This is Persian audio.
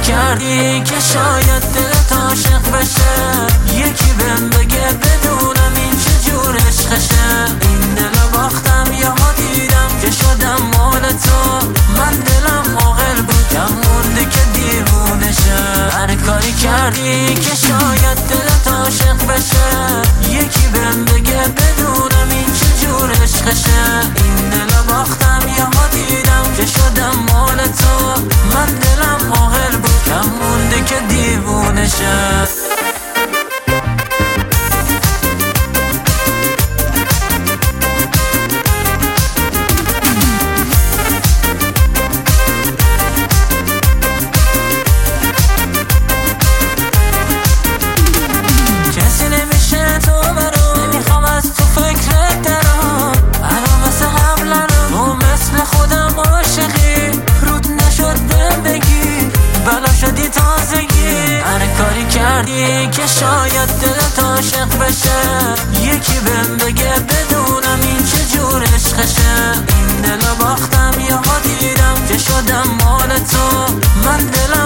کردی که شاید دلت عاشق بشه، یکی بهم بگه بدونم این چجور عشقشه. این دلو باختم یا دیدم که شدم مال تو، من دلم عاقل بود کم مونده که دیوونه شه. هر کاری کردی که شاید دلت عاشق بشه، یکی بهم بگه بدونم این چجور عشقشه. این دلو باختم یا دیدم که شدم مال تو، من دلم عاقل بود کم مونده که دیوونه شه. کردی که شاید دلت عاشق بشه، یکی بهم بگه بدونم این چجور عشقشه. این دلو باختم یا دیدم که شدم مال تو، من دلم